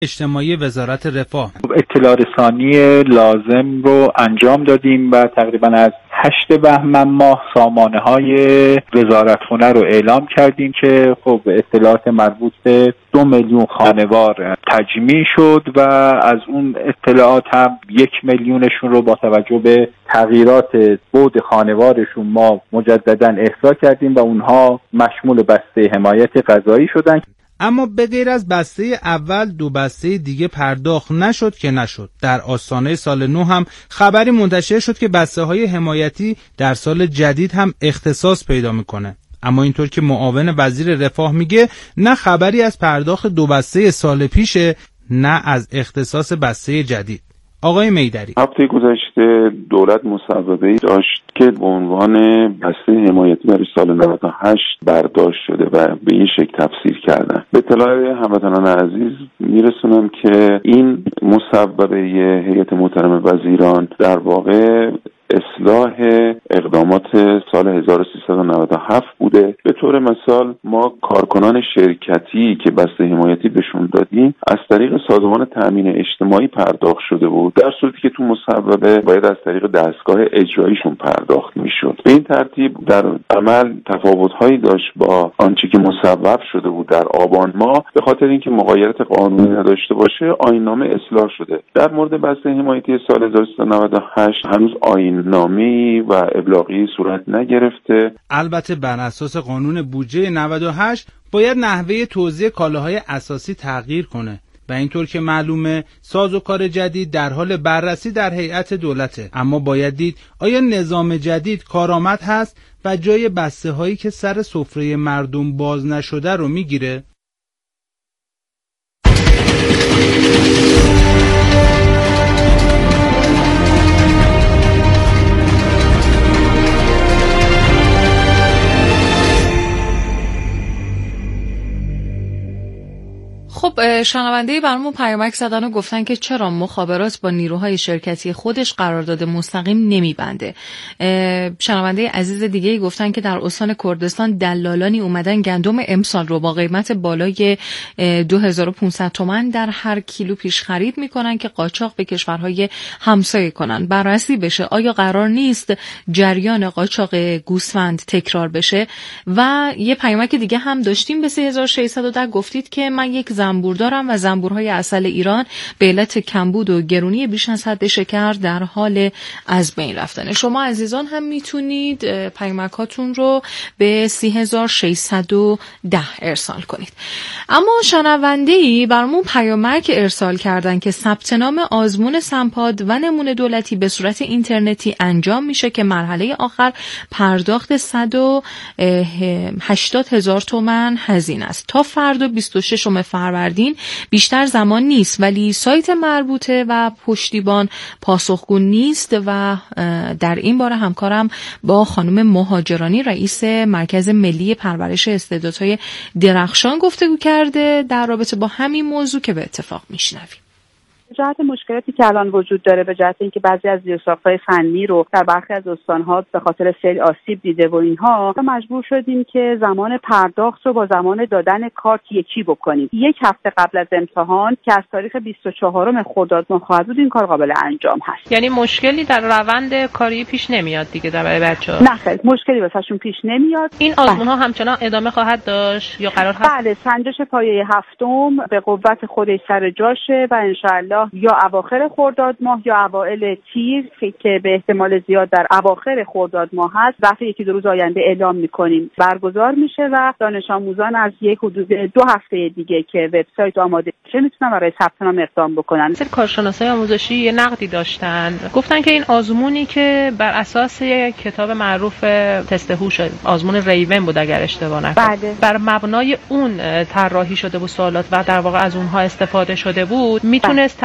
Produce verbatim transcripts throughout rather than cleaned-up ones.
اجتماعی وزارت رفاه. اطلاع رسانی لازم رو انجام دادیم و تقریبا از هشت بهمن ماه سامانه های وزارتخونه رو اعلام کردیم که خب اطلاعات مربوط به دو میلیون خانوار تجمیع شد و از اون اطلاعات هم یک میلیونشون رو با توجه به تغییرات بعد خانوارشون ما مجددا احصا کردیم و اونها مشمول بسته حمایت غذایی شدن. اما به غیر از بسته اول دو بسته دیگه پرداخت نشد که نشد. در آستانه سال نو هم خبری منتشر شد که بسته های حمایتی در سال جدید هم اختصاص پیدا میکنه. اما اینطور که معاون وزیر رفاه میگه نه خبری از پرداخت دو بسته سال پیشه نه از اختصاص بسته جدید. آقای میدری: هفته گذشته دولت مصوبه‌ای داشت که به عنوان بسته حمایتی برای سال نود و هشت برداشت شده و به این شکل تفسیر کردن. به اطلاع هموطنان عزیز میرسونم که این مصوبه هیئت محترم وزیران در واقع اصلاح اقدامات سال هزار و سیصد و نود و هفت بوده. به طور مثال ما کارکنان شرکتی که بسته حمایتی بهشون دادیم از طریق سازمان تامین اجتماعی پرداخت شده بود، در صورتی که تو مصوبه باید از طریق دستگاه اجراییشون پرداخت میشد. به این ترتیب در عمل تفاوت‌هایی داشت با آنچه که مصوب شده بود در آبان ماه. به خاطر اینکه مغایرت قانونی نداشته باشه آیین‌نامه اصلاح شده. در مورد بسته حمایتی سال هزار و سیصد و نود و هشت هنوز آیین نامی و ابلاغی صورت نگرفته. البته بر اساس قانون بودجه نود و هشت باید نحوه توزیع کالاهای اساسی تغییر کنه و اینطور که معلومه سازوکار جدید در حال بررسی در هیئت دولته. اما باید دید آیا نظام جدید کارآمد هست و جای بسته هایی که سر سفره مردم باز نشده رو میگیره؟ خب شنونده برامون پیامک زدن و گفتن که چرا مخابرات با نیروهای شرکتی خودش قرارداد مستقیم نمیبنده. شنونده عزیز دیگه‌ای گفتن که در استان کردستان دلالانی اومدن گندم امسال رو با قیمت بالای دو هزار و پانصد تومان در هر کیلو پیش خرید میکنن که قاچاق به کشورهای همسایه کنن. بررسی بشه آیا قرار نیست جریان قاچاق گوسفند تکرار بشه. و یه پیامک دیگه هم داشتیم به سه هزار و ششصد و ده گفتید که من یک زنبور دارم و زنبورهای عسل ایران به علت کمبود و گرونی بیش از حد شکر در حال از بین رفتن. شما عزیزان هم میتونید پیامکاتون رو به سه هزار و ششصد و ده ارسال کنید. اما شنونده‌ای برامون پیامک ارسال کردن که ثبت نام آزمون سمپاد و نمونه دولتی به صورت اینترنتی انجام میشه که مرحله آخر پرداخت صد و هشتاد هزار تومان هزینه است. تا فردا بیست و ششم فروردین بیشتر زمان نیست، ولی سایت مربوطه و پشتیبان پاسخگو نیست و در این باره همکارم با خانم مهاجرانی رئیس مرکز ملی پرورش استعدادهای درخشان گفتگو کرده در رابطه با همین موضوع که به اتفاق میشنویم. جهت مشکلاتی که الان وجود داره به جهت اینکه بعضی از زیرساخت‌های فنی رو در برخی از استان‌ها به خاطر سیل آسیب دیده و اینها مجبور شدیم که زمان پرداخت رو با زمان دادن کارت یکی بکنیم. یک هفته قبل از امتحان که از تاریخ بیست و چهارم خرداد ماه خواهد بود این کار قابل انجام هست. یعنی مشکلی در روند کاری پیش نمیاد دیگه برای بچه‌ها؟ نه خیر، مشکلی واسهشون پیش نمیاد. این آزمون‌ها همچنان ادامه خواهد داشت یا قرار هست؟ بله، سنجش پایه هفتم به قوت خودش سر جاشه و ان شاءالله یا اواخر خرداد ماه یا اوایل تیر که به احتمال زیاد در اواخر خرداد ماه هست ظرف یکی دو روز آینده اعلام می‌کنیم برگزار میشه و دانش آموزان از یک حدود دو هفته دیگه که وبسایت آماده بشه میتونن برای ثبت نام اقدام بکنن. سر کارشناسای آموزشی یه نقدی داشتن، گفتن که این آزمونی که بر اساس کتاب معروف تست هوش، آزمون ریون بود اگر اشتباه نکنم، بله. بر مبنای اون طراحی شده بود سوالات و در واقع از اونها استفاده شده بود، میتونست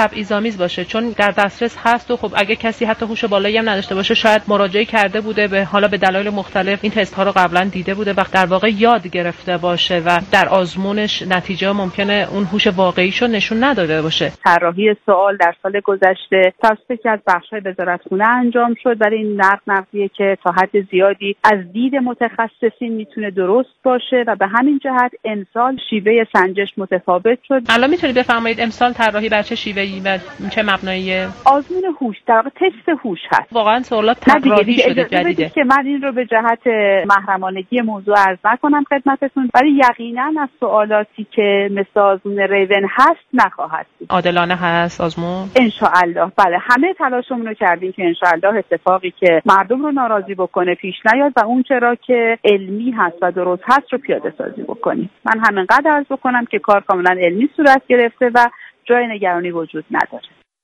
تبعیض‌آمیز باشه، چون در دسترس هست و خب اگه کسی حتی هوش بالایی هم نداشته باشه شاید مراجعه کرده بوده به حالا به دلایل مختلف این تست ها رو قبلا دیده بوده و در واقع یاد گرفته باشه و در آزمونش نتیجه ممکنه اون هوش واقعیشو نشون نداده باشه. طراحی سوال در سال گذشته توسط یکی از بخش‌های وزارتخونه انجام شد، ولی این نقد نقدیه که تا حد زیادی از دید متخصصین میتونه درست باشه و به همین جهت امسال شیوه سنجش متفاوت شد. الان میتونید بفرمایید امسال طراحی بر چه شیوهی و چه مبناییه؟ آزمون هوش، در واقع تست هوش هست. واقعا سوالات طراحی شده جدیده که من این رو به جهت محرمانگی موضوع عرض نکنم خدمتتون، ولی یقینا از سوالاتی که مثل آزمون ریون هست نخواهد بود. عادلانه هست آزمون ان شاء الله. بله، همه تلاشمون رو کردیم که ان شاء الله اتفاقی که مردم رو ناراضی بکنه پیش نیاد و اون چرا که علمی هست و درست هست رو پیاده سازی بکنیم. من همینقدر عرض بکنم که کار کاملا علمی صورت گرفته و جای نگرانی وجود نداره.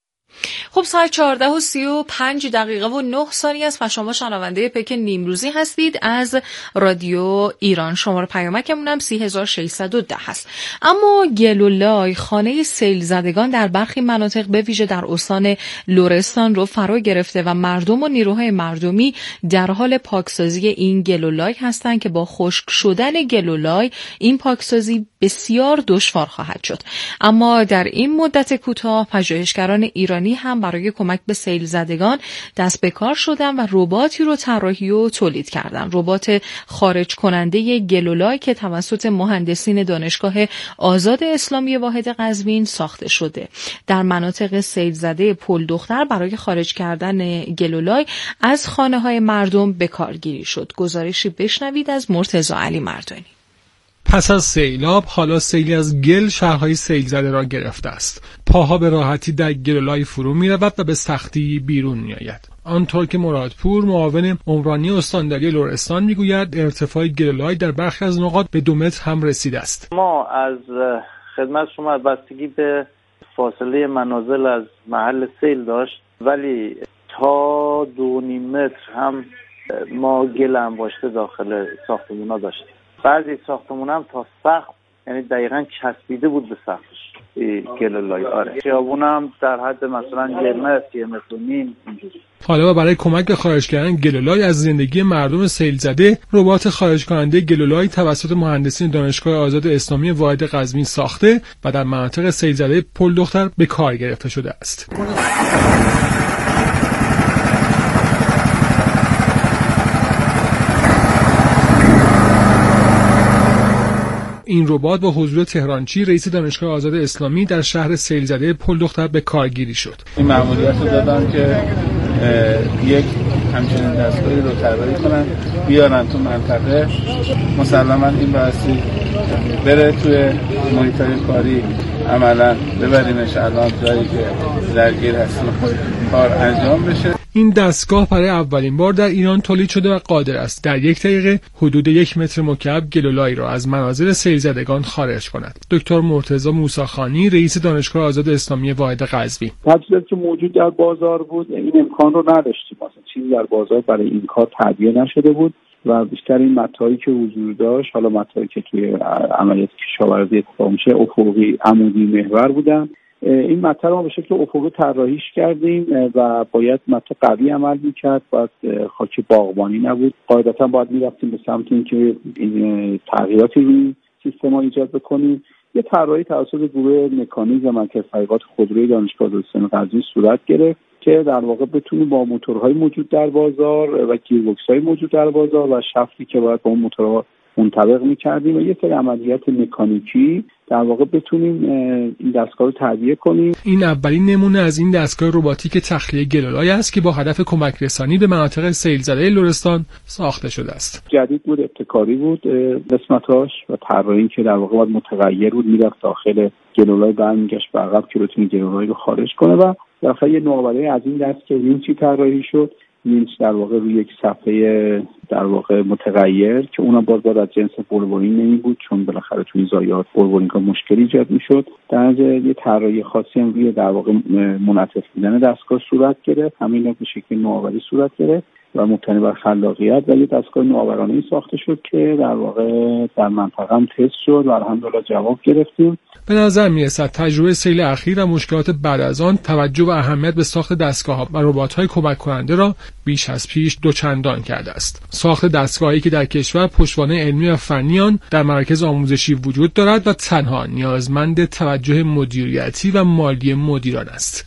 خب ساعت چهارده و سی و پنج دقیقه و نه ثانیه است و شما شنونده پیک نیمروزی هستید از رادیو ایران. شماره پیامکمون هم سه هزار و ششصد و ده هست. اما گل و لای، خانه سیل زدگان در برخی مناطق به ویژه در استان لرستان رو فرا گرفته و مردم و نیروهای مردمی در حال پاکسازی این گل و لای هستند که با خشک شدن گل و لای این پاکسازی بسیار دشوار خواهد شد. اما در این مدت کوتاه پژوهشگران ایرانی هم برای کمک به سیل زدگان دست به کار شدن و رباتی رو طراحی و تولید کردن. ربات خارج کننده گل و لای که توسط مهندسین دانشگاه آزاد اسلامی واحد قزوین ساخته شده. در مناطق سیل زده پل دختر برای خارج کردن گل و لای از خانه‌های مردم به کار گیری شد. گزارشی بشنوید از مرتضی علی مردانی. پس از سیلاب حالا سیلی از گل شهرهای سیل زده را گرفته است. پاها به راحتی در گل و لای فرو می رود و به سختی بیرون می آید. آنطور که مرادپور معاون عمرانی استانداری لرستان می گوید ارتفاع گل و لای در برخی از نقاط به دو متر هم رسیده است. ما از خدمت شما بستگی به فاصله منازل از محل سیل داشت، ولی تا دو نیم متر هم ما گل انباشته داخل ساختمونا داشتیم. بعضی ساختمون هم تا سقف، یعنی دقیقاً چسبیده بود به سقفش گل و لای. آره خیابون هم در حد مثلا یه متر یه متر و نیم اینجوری. حالا برای کمک به خارج کردن گل و لای از زندگی مردم سیل زده، ربات خارج کننده گل و لای توسط مهندسین دانشگاه آزاد اسلامی واحد قزوین ساخته و در مناطق سیل زده پل دختر به کار گرفته شده است. این ربات با حضور تهرانچی رئیس دانشگاه آزاد اسلامی در شهر سیل زده پل دختر به کارگیری شد. این مأموریت رو دادم که یک همچنین دستگاهی رو طراحی کنن بیارن تو منطقه. مسلما این بحثی بره توی محیط‌های کاری عملا ببریمش الان جایی که درگیر هستیم کار انجام بشه. این دستگاه برای اولین بار در ایران تولید شده و قادر است در یک دقیقه حدود یک متر مکعب گل و لای را از منازل سیل زدگان خارج کند. دکتر مرتضی موسیخانی رئیس دانشگاه آزاد اسلامی واحد قزوین: تجهیزاتی که موجود در بازار بود این امکان رو نداشتیم، مثلا چیزی در بازار برای این کار تعبیه نشده بود و بیشتر این متاهایی که حضور داشت، حالا متاهایی که توی عملیات کشاورزی اتفاق میشه افقی عمودی محور بودن. این متن رو ما به شکل افقی طراحیش کردیم و باید متن قوی عمل میکرد، باید خاک باغبانی نبود. قاعدتا باید میرفتیم به سمت اینکه این تغییراتی روی سیستم ایجاد بکنیم. یه طراحی توسط گروه مکانیک و مرکز تحقیقات خودروی دانشگاه اسلامی قزوین صورت گرفت که در واقع بتونه با موتورهای موجود در بازار و گیربکس‌های موجود در بازار و شافتی که باید با اون موتورها منطبق می‌کردیم و یه سری عملیات مکانیکی در واقع بتونیم این دستگاه رو تعبیه کنیم. این اولین نمونه از این دستگاه رباتیک تخلیه گل و لای است که با هدف کمک رسانی به مناطق سیل زده لرستان ساخته شده است. جدید بود، ابتکاری بود قسمتاش و طراحی که در واقع باید متغیر بود، میرفت داخل گل و لای برمیگشت به عقب که بتونه گل و لای رو خارج کنه و در واقع یه نوآوری از این دست که وینچی طراحی شد. وینچ در واقع روی یک صفحه در واقع متغیر که اونم باز باید از جنس بولورین نمی بود، چون بالاخره توی ضایعات بولورین ها مشکلی ایجاد میشد. در یه طراحی خاصی هم روی در واقع منعطف بودن دستگاه صورت گرفت، همین به شکل نوآوری صورت گرفت. و مبتنی بر خلاقیت و یه دستگاه نوآورانه‌ای ساخته شد که در واقع در منطقه هم تست شد و الحمدلله جواب گرفتیم. به نظر میرسد تجربه سیل اخیر و مشکلات بعد از آن توجه و اهمیت به ساخت دستگاه‌ها و ربات‌های کمک کننده را بیش از پیش دوچندان کرده است. ساخت دستگاهی که در کشور پشتوانه علمی و فنی آن در مراکز آموزشی وجود دارد و تنها نیازمند توجه مدیریتی و مالی مدیران است.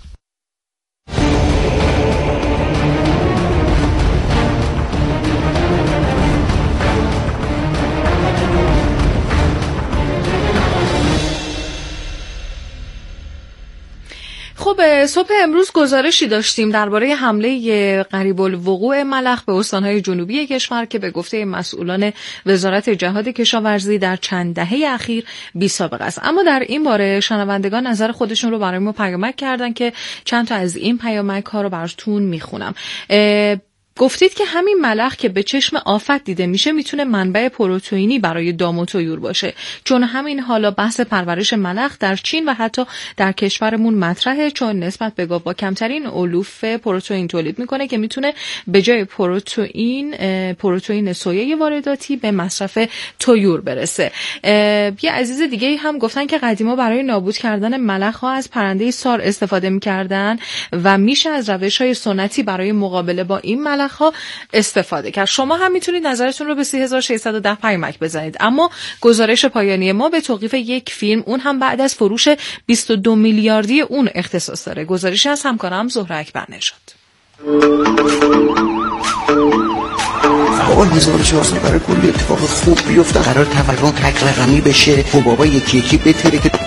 خب صبح امروز گزارشی داشتیم درباره حمله قریب الوقوع ملخ به استانهای جنوبی کشور که به گفته مسئولان وزارت جهاد کشاورزی در چند دهه اخیر بی سابقه است. اما در این باره شنوندگان نظر خودشون رو برای ما پیامک کردن که چند تا از این پیامک ها رو براتون میخونم. گفتید که همین ملخ که به چشم آفت دیده میشه میتونه منبع پروتئینی برای دام و طیور باشه، چون همین حالا بحث پرورش ملخ در چین و حتی در کشورمون مطرحه، چون نسبت به گاو با کمترین علوف پروتئین تولید میکنه که میتونه به جای پروتئین پروتئین سویای وارداتی به مصرف طیور برسه. یه عزیز دیگه هم گفتن که قدیما برای نابود کردن ملخ ها از پرنده سار استفاده میکردن و میشه از روش‌های سنتی برای مقابله با این ملخ ها استفاده کرد. شما هم میتونید نظرتون رو به سه هزار و ششصد و ده پیامک بزنید. اما گزارش پایانی ما به توقیف یک فیلم، اون هم بعد از فروش بیست و دو میلیاردی اون اختصاص داره. گزارشی از همکارم زهره اکبرنژاد. بابا هزار و چهارصد برای کلی اتفاق خوب بیفته، قرار تورم تک رقمی بشه. خب بابا یکی یکی بتره که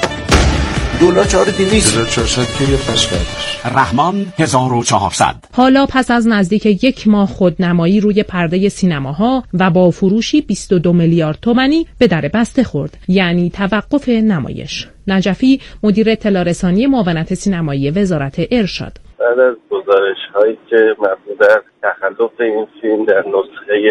دلار چهار دویست هزار و چهارصد که یه پس کردش. رحمان هزار و چهارصد. حالا پس از نزدیک یک ماه خودنمایی روی پرده سینماها و با فروشی بیست و دو میلیارد تومانی به در بسته خورد، یعنی توقف نمایش. نجفی مدیر اطلاع رسانی معاونت سینمایی وزارت ارشاد: بعد از گزارش‌هایی که مبنی بر تخلف این فیلم در نسخه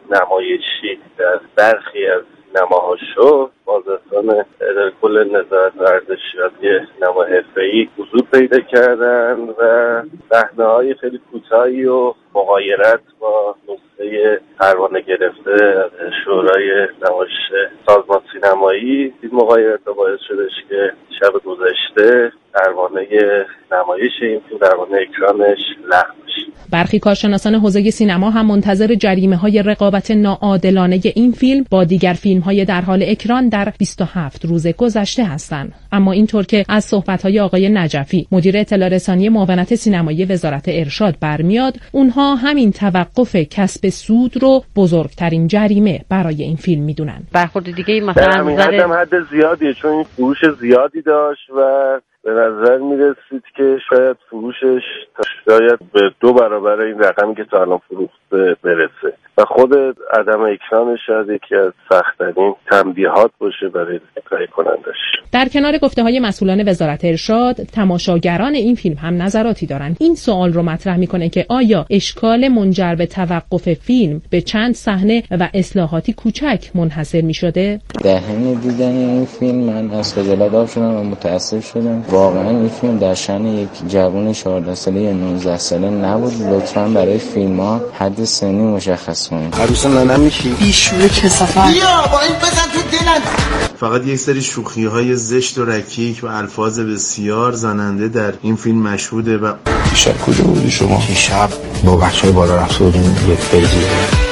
نمایشی در برخی از نماها شد، بازرسان اداره کل نظارت ارزشیابی سینما حرفه‌ای حضور پیدا کردن و صحنه‌های خیلی کوتاهی و مغایرت با نسخه پروانه گرفته شورای نمایش سازمان سینمایی، این مغایرت باعث شدش که شب گذشته پروانه نمایش این فیلم، پروانه اکرانش لغو بشه. برخی کارشناسان حوزه سینما هم منتظر جریمه‌های رقابت ناعادلانه این فیلم با دیگر فیلم‌های در حال اکران در بیست و هفت روز گذشته هستند. اما اینطور که از صحبت‌های آقای نجفی مدیر اطلاع رسانی معاونت سینمایی وزارت ارشاد برمیاد، اونها همین توقف کسب سود رو بزرگترین جریمه برای این فیلم میدونن. برخورد دیگه مثلا همین حد هم حد زیادیه، چون این فروش زیادی داشت و به نظر میرسید که شاید فروشش شاید به دو برابر این رقمی که تا الان فروخته برسه و خود عدم اکرانش شاید یکی از سخت‌ترین تنبیهات باشه برای تهیه کنندش. در کنار گفته‌های مسئولان وزارت ارشاد، تماشاگران این فیلم هم نظراتی دارند. این سوال رو مطرح میکنه که آیا اشکال منجر به توقف فیلم به چند صحنه و اصلاحاتی کوچک منحصر میشده؟ در حین دیدن این فیلم من از خجالت آب شدم و متأسف شدم. واقعا این فیلم در شأن یک جوان چهارده ساله یا نوزده ساله نبود. لطفاً برای فیلم‌ها حد سنی مشخص کنید. عروس ننم میشی؟ بیشوره کثافت. بیا با این بزن تو دلم. فقط یک سری شوخی‌های زشت و رکیک و الفاظ بسیار زننده در این فیلم مشهوده. و دیشب کجا بودی شما؟ دیشب با بچه‌های بالا رفته بودیم یک فیزی.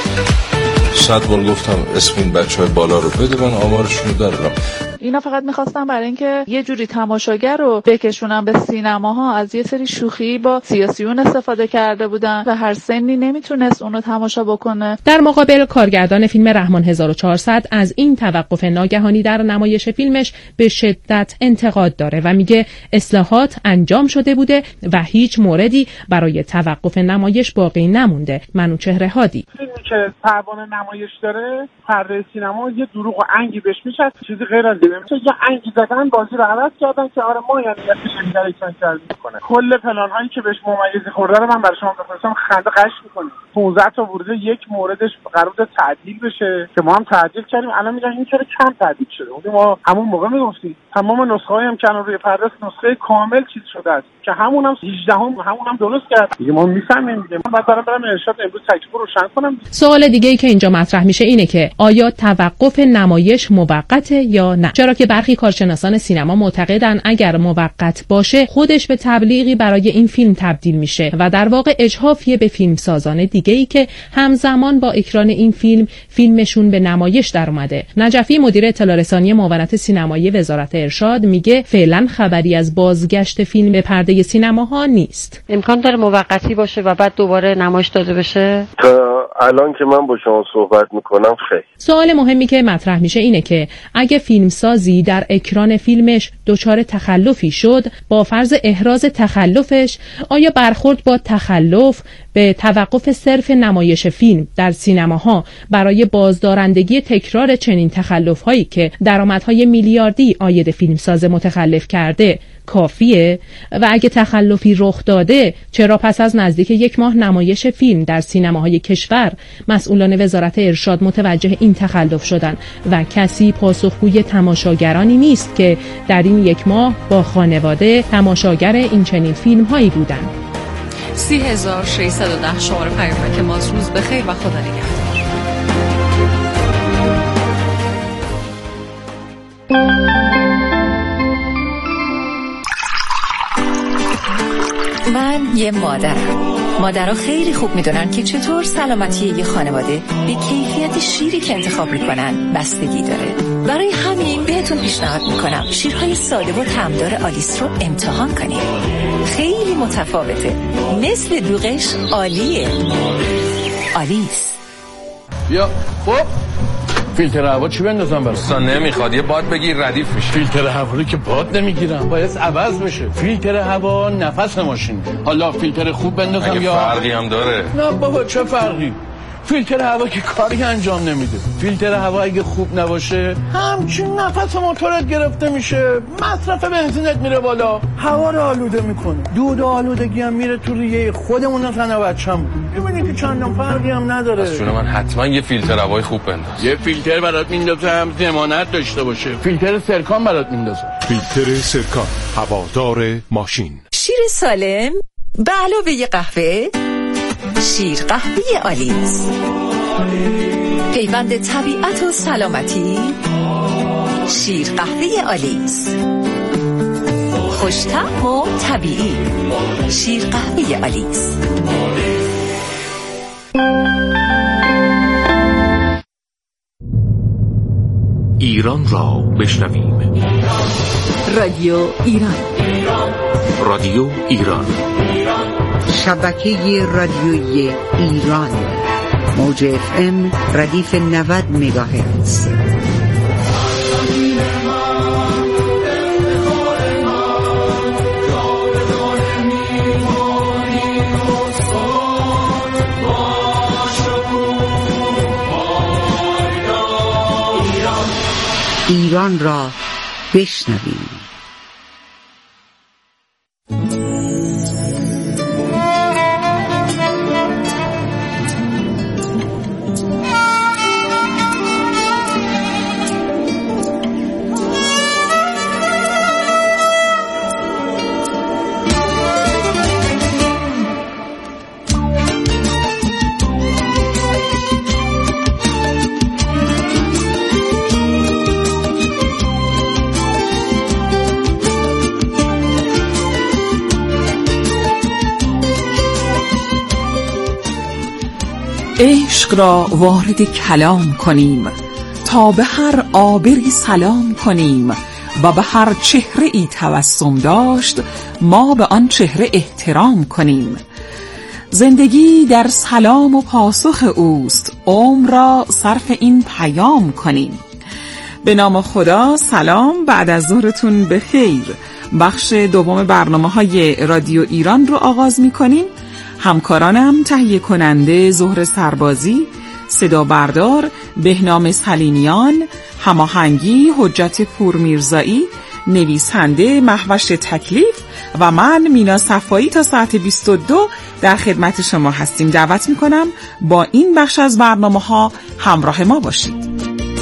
صد بار گفتم اسم این بچه‌های بالا رو بده، من آمارشون رو دارم. اینا فقط میخواستن برای اینکه یه جوری تماشاگر رو بکشونن به سینماها، از یه سری شوخی با سیاسیون استفاده کرده بودن و هر سنی نمیتونست اونو تماشا بکنه. در مقابل کارگردان فیلم رحمان هزار و چهارصد از این توقف ناگهانی در نمایش فیلمش به شدت انتقاد داره و میگه اصلاحات انجام شده بوده و هیچ موردی برای توقف نمایش باقی نمونده. منوچهر هادی: فیلمی که پروانه نمایش داره، پرده سینما یه دروغ و انگی بهش میشه، چیزی غیر از چه یه انگی زدن بازی رو عوض کردن که آره ما یعنی یه اکران کردیم کنه. کل پلان هایی که بهش ممیزی خورده رو من برای شما بفرستم، خنده قش میکنه. پانزده تا ورود یک موردش قرار بود تعدیل بشه که ما هم تعدیل کردیم. الان میگن این چرا کم تعدیل شده؟ ما همون موقع میگفتیم تمام نسخه هایی هم که روی پرده نسخه کامل چیز شده است که همون هم هجده هم همون هم درست کرد دیگه. ما میفهمیم دیگه. من بعد برام ارشاد امروز تکلیف رو روشن کنم. سوال دیگه ای که اینجا مطرح میشه اینه که آیا توقف نمایش موقته یا نه؟ چرا که برخی کارشناسان سینما معتقدن اگر موقت باشه خودش به تبلیغی برای این فیلم تبدیل میشه و در واقع اجحافیه به فیلمسازان دیگه ای که همزمان با اکران این فیلم فیلمشون به نمایش در اومده. نجفی مدیر اطلاع رسانی معاونت سینمایی وزارت ارشاد میگه فعلا خبری از بازگشت فیلم به پرده سینماها نیست. امکان داره موقتی باشه و بعد دوباره نمایش داده بشه؟ تا الان که من با شما صحبت میکنم خیر. سوال مهمی که مطرح میشه اینه که اگه فیلمسازی در اکران فیلمش دچار تخلفی شد، با فرض احراز تخلفش آیا برخورد با تخلف به توقف صرف نمایش فیلم در سینماها برای بازدارندگی تکرار چنین تخلف‌هایی که درآمدهای میلیاردی عاید فیلمساز متخلف کرده کافیه؟ و اگه تخلفی رخ داده چرا پس از نزدیک یک ماه نمایش فیلم در سینماهای کشور مسئولان وزارت ارشاد متوجه این تخلف شدن و کسی پاسخگوی تماشاگرانی نیست که در این یک ماه با خانواده تماشاگر این چنین فیلم هایی بودند؟ سی هزار ششصد و ده شماره پیامک ماست. روز بخیر و خدا نگهدار. من یه مادرم. مادرها خیلی خوب میدونن که چطور سلامتی یه خانواده به کیفیت شیری که انتخاب میکنن بستگی داره. برای همین بهتون پیشنهاد میکنم شیرهای ساده و طعمدار آلیس رو امتحان کنید. خیلی متفاوته، مثل دوغش عالیه. آلیس. بیا خب فیلتر هوا چی بندازم براش؟ اصلا نمیخواد، یه باد بگیر ردیف میشه. فیلتر هوا رو که باد نمیگیرم، باید عوض بشه. فیلتر هوا نفس ماشین. حالا فیلتر خوب بندازم یا فرقی هم داره؟ نه بابا چه فرقی؟ فیلتر هوا که کاری انجام نمیده. فیلتر هوا اگه خوب نباشه همچین نفس موتورت گرفته میشه، مصرف بنزینت میره بالا، هوا رو آلوده میکنه، دود و آلودگی هم میره تو ریه خودمون و زن و بچه‌مون. ببینید که چندان فرقی هم نداره. از چون من حتما یه فیلتر هوای خوب بنداز. یه فیلتر برات میندازم ضمانت داشته باشه. فیلتر سرکان برات میندازم. فیلتر سرکان، هوادار ماشین. شیر سالم به علاوه قهوه، شیر قهوه آلیس، پیوند طبیعت و سلامتی. شیر قهوه آلیس، خوش‌طعم و طبیعی. شیر قهوه آلیس. ایران را بشنویم. رادیو ایران. رادیو ایران. شبکه رادیویی ایران. موج اف ام ردیف نود مگاهرتز. ایران را بشنویم. عشق را وارد کلام کنیم تا به هر عابری سلام کنیم و به هر چهره ای تبسم داشت ما به آن چهره احترام کنیم. زندگی در سلام و پاسخ اوست، عمر را صرف این پیام کنیم. به نام خدا. سلام، بعد از ظهرتون بخیر. بخش دوم برنامه‌های رادیو ایران رو آغاز می‌کنیم. همکارانم تهیه کننده زهر سربازی، صدا بردار بهنام سلیمیان، هماهنگی حجت پورمیرزایی، نویسنده مهوش تکلیف و من مینا صفایی تا ساعت بیست و دو در خدمت شما هستیم. دعوت میکنم با این بخش از برنامه ها همراه ما باشید.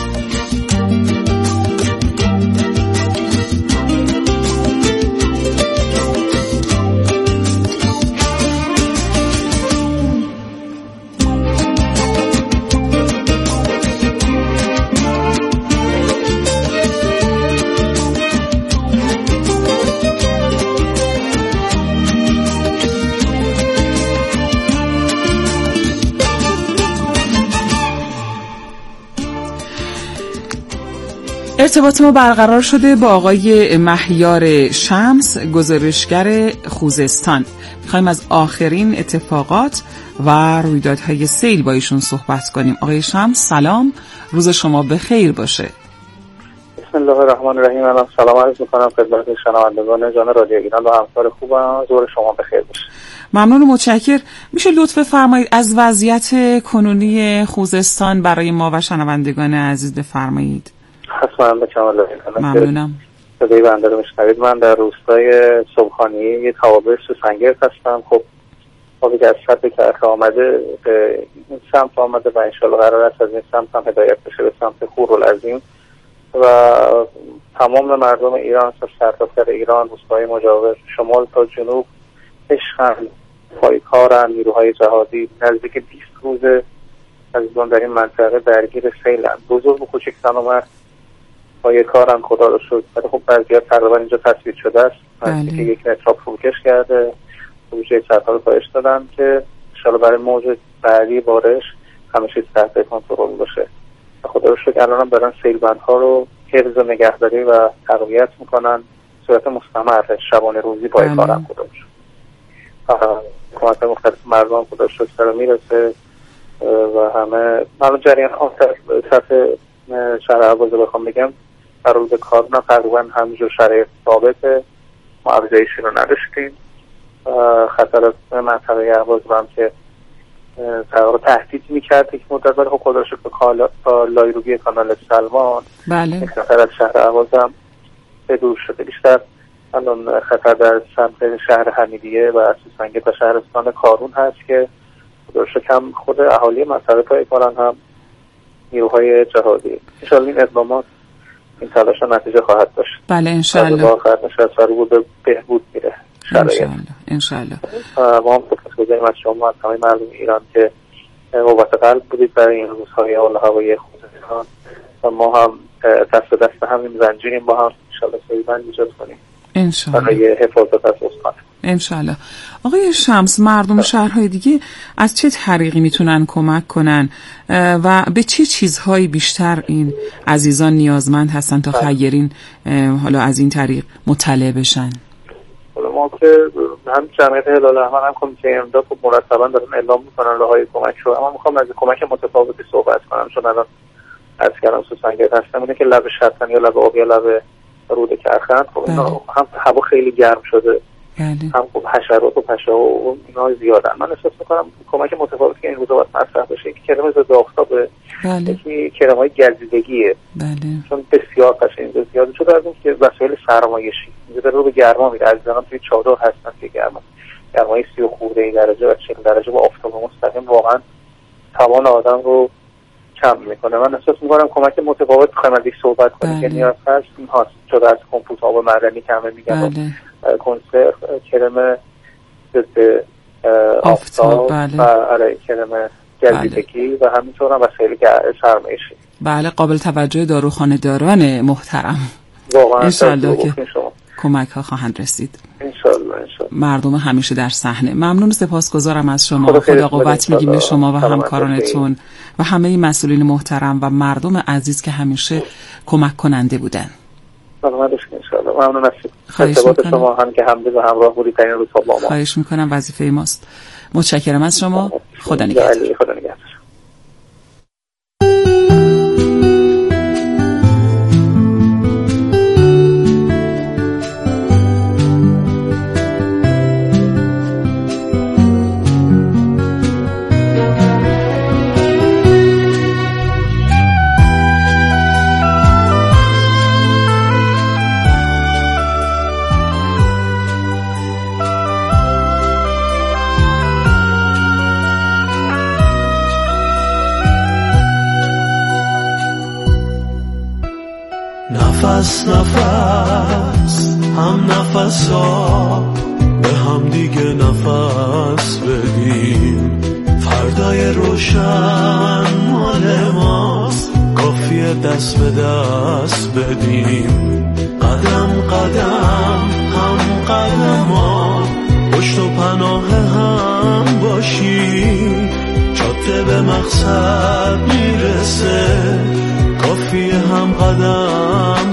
ارتباط ما برقرار شده با آقای مهیار شمس، گزارشگر خوزستان. میخوایم از آخرین اتفاقات و رویدادهای سیل با ایشون صحبت کنیم. آقای شمس سلام، روز شما بخیر باشه. بسم الله الرحمن الرحیم. من سلام عرض میکنم خدمت شنوندگان جان رادیو ایران و همکار خوبم. ظهر شما بخیر باشه. ممنون و متشکر. میشه لطف فرمایید از وضعیت کنونی خوزستان برای ما و شنوندگان عزیز بفرمایید؟ حتما به کمال ممنونم. صدای بنده رو میشنوید. من در روستای صبحانی یه توابع سوسنگرد هستم. خب آبی که از سطح کرخ آمده به این سمت آمده و انشالله قرار است از این سمت هم هدایت بشه به سمت خورالعظیم و تمام مردم ایران از سرتاسر ایران، روستای مجاور، شمال تا جنوب، عشقن، پایکارن، نیروهای جهادی نزدیک بیست روز عزیزان در این منطقه درگیر سیلن. بزرگ و کوچک زن و مرد پای کارم خدا رو شد. ولی خب وضعیت تقریبا اینجا تثبیت شده است. که یک متر فروکش کرده، بودجه سرها رو کاهش دادن که ان شاءالله برای موج بعدی بارش همه چیز تحت کنترل باشه. خدا رو شکر الان هم دارن سیلبندها رو حفظ و نگهداری و تقویت میکنن صورت مستمر شبانه روزی پای کارم خدا رو شد. کمک مختلف مردم خدا رو شکر رو میرسه و همه معلوم جریان ها سطح شهر اهواز رو بخوام بگم در روز کار نه تقریبا همینجور شرایط ثابته. ما افزایشی رو نداشتیم. خطر منطقه اهواز هم که تقریبا تهدید میکرد یک مدت، ولی خب خدا شکر تا لایروبی کانال سلمان بله خطر از شهر اهواز هم به دور شده. بیشتر الان خطر در سمت شهر حمیدیه و سوسنگرد و شهرستان کارون هست که خدا شکر خود اهالی منطقه پای کارن هم نیروهای جهادی. انشالله این اقدامات این تلاش نتیجه خواهد داشت. بله انشالله. با آخر نشست رو به بهبود میره. انشالله. انشالله. ما هم سپاسگزاریم از شما از همه مردم ایران که قوت قلب بودید برای این روزهای حال هوایی خوزستان و ما هم دست دست همین زنجیریم با هم انشالله سریعا ایجاد کنیم. انشالله. برای حفاظت از استان. انشالله. آقای شمس، مردم شهرهای دیگه از چه طریقی میتونن کمک کنن و به چه چیزهایی بیشتر این عزیزان نیازمند هستن تا خیرین حالا از این طریق مطلع بشن؟ ما که هم جمعیت هلال احمر هم کمیته امداد خب مرتبا دارن اعلام میکنن راههای کمک رو، اما میخوام از کمک متفاوتی صحبت کنم چون الان از کلام سوسنگرد هستم اینه که لب شطرن یا لب آب یا لب رود کرخند خب اینا هم هوا خیلی گرم شده بله. هم خب حشرات و پشه و اینا زیادن. من احساس میکنم کمک متفاوتی که این روزا باید مطرح بشه. یکی کرم ضد آفتابه، بله. یکی کرم‌های گزیدگیه بله. چون بسیار قشنگه زیاد شده از اون که وسایل سرمایشی اینجا رو به گرما میره. عزیزان توی چادر هستن که گرما گرمای سی و خورده درجه و چهل درجه با آفتاب مستقیم واقعا توان آدم رو کم میکنه. من احساس میکنم کمک متفاوت بخوایم از یک صحبت کنیم که نیاز هست این هاست شده از کمپوت آب معدنی که همه میگن بله. کنسرو، کرم ضد آفتاب بله. و آره کرم گزیدگی بله. و همینطور هم وسایل سرمایشی. بله قابل توجه داروخانه داران محترم. واقعا انشالله که کمک ها خواهند رسید. انشالله انشالله. مردم همیشه در صحنه. ممنون، سپاسگزارم از شما. خدا, خدا قوت میگیم به شما و همکارانتون و همه مسئولین محترم و مردم عزیز که همیشه کمک کننده بودن. سلامت باشید انشالله. ممنون هستید. خواهش میکنم. شما هم که همدل و همراه بودید تا این روز با ما. خواهش میکنم، وظیفه ماست. متشکرم از شما. خدا نگهدار. خدا نگهدار. نفس نفس هم نفس ها به هم دیگه نفس بدیم. فردای روشن مال ماست، کافیه دست به دست بدیم. قدم قدم هم قدم ها پشت و پناه هم باشیم. جاده به مقصد میرسه، کافیه هم قدم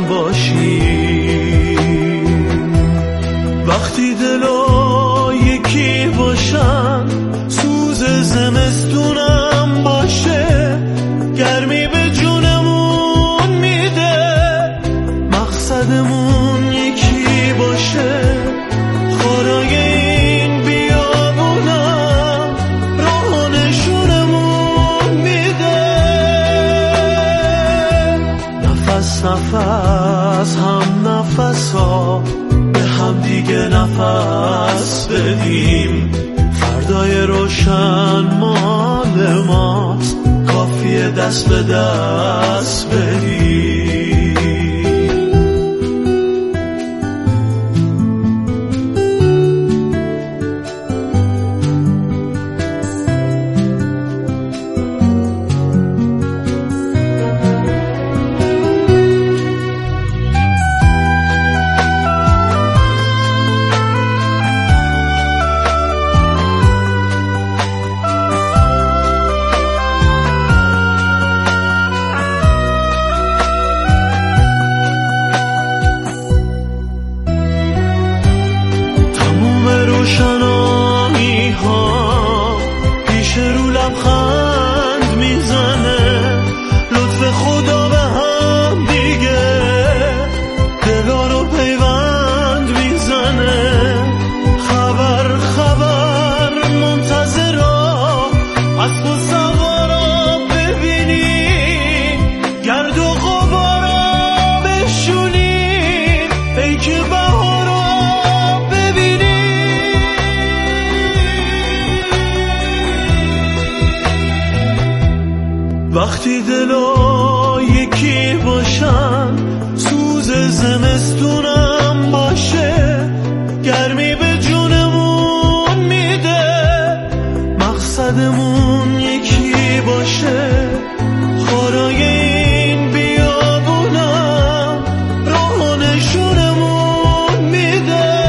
باشیم. وقتی دلا یکی باشن، سوز زمستونم باشه، گرمی به جونمون میده. مقصدمون یکی باشه، خارای این بیابونم راه نشونمون میده. نفس نفس هم نفس ها به هم دیگه نفس بدیم. فردای روشن مال ماست، کافیه دست به دست بدیم. وقتی دلا یکی باشن، سوز زمستونم باشه، گرمی به جونمون میده. مقصدمون یکی باشه، خارای این بیابونم راه نشونمون میده.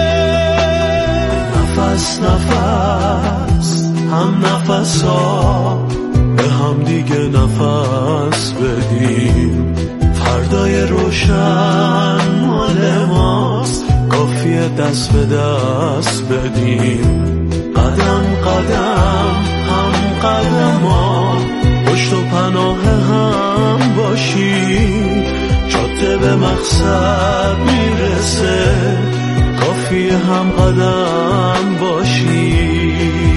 نفس نفس هم نفس ها به هم دیگه نفس بدیم. فردای روشن مال ماست، کافیه دست به دست بدیم. قدم قدم هم قدم ها پشت و پناه هم باشیم. جاده به مقصد میرسه، کافیه هم قدم باشیم.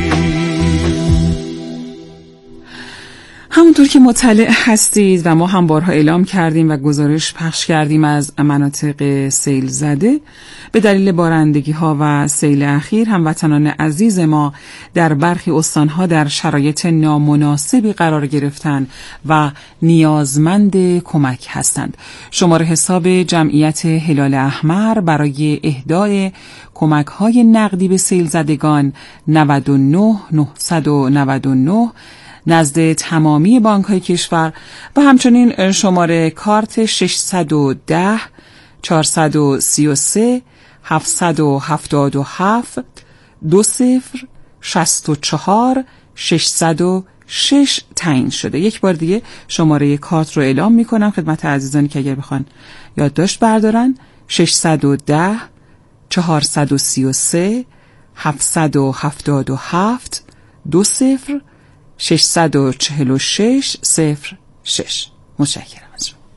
همونطور که مطلع هستید و ما هم بارها اعلام کردیم و گزارش پخش کردیم از مناطق سیل زده، به دلیل بارندگی ها و سیل اخیر هموطنان عزیز ما در برخی استانها در شرایط نامناسبی قرار گرفتن و نیازمند کمک هستند. شماره حساب جمعیت هلال احمر برای اهدای کمک های نقدی به سیل زدگان نه نه نه نه نه نزد تمامی بانک های کشور و همچنین شماره کارت ششصد و ده چهارصد و سی و سه هفتصد و هفتاد و هفت دو صفر شصت و چهار ششصد و شش تعیین شده. یک بار دیگه شماره کارت رو اعلام می کنم خدمت عزیزانی که اگر بخوان یادداشت بردارن: ششصد و ده چهارصد و سی و سه هفتصد و هفتاد و هفت دو صفر ششصد و چهل و شش صفر شش. متشکرم از شما.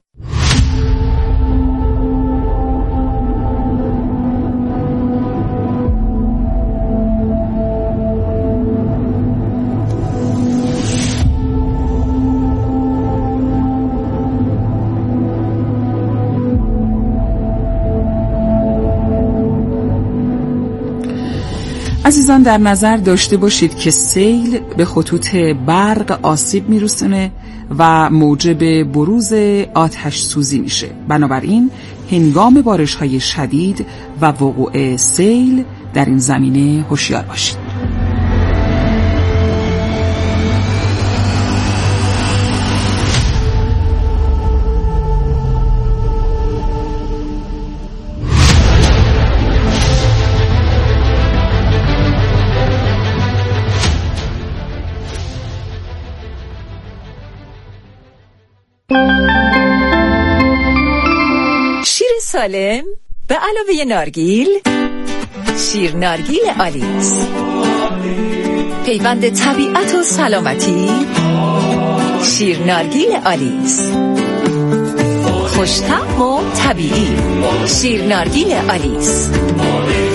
عزیزان، در نظر داشته باشید که سیل به خطوط برق آسیب میرسونه و موجب بروز آتش سوزی میشه. بنابراین هنگام بارش‌های شدید و وقوع سیل در این زمینه هوشیار باشید. شیر سالم به علاوه نارگیل، شیر نارگیل آلیس، پیوند طبیعت و سلامتی. شیر نارگیل آلیس، خوش‌طعم و طبیعی. شیر نارگیل آلیس.